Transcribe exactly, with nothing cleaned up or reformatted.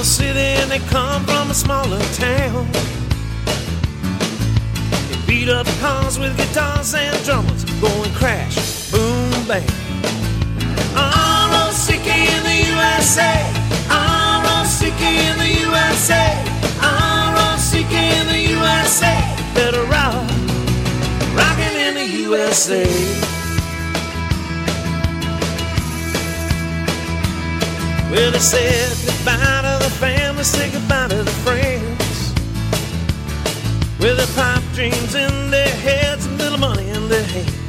city and they come from a smaller town. They beat up cars with guitars and drummers going crash, boom, bang. R O C K in the U S A, R O C K in the U S A, R O C K in the U S A. Better rock, rockin' in the U S A. Well, they said goodbye to the family, say goodbye to the friends. With their pipe dreams in their heads and little money in their hands.